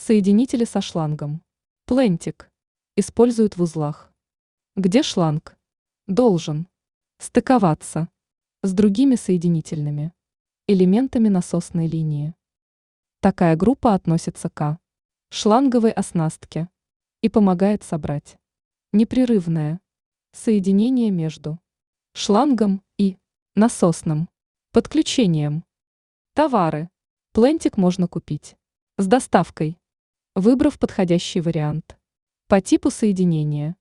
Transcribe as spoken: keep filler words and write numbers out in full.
Соединители со шлангом. Плентик. Используют в узлах, где шланг должен стыковаться с другими соединительными элементами насосной линии. Такая группа относится к шланговой оснастке и помогает собрать непрерывное соединение между шлангом и насосным подключением. Товары. Плентик можно купить с доставкой, выбрав подходящий вариант по типу соединения.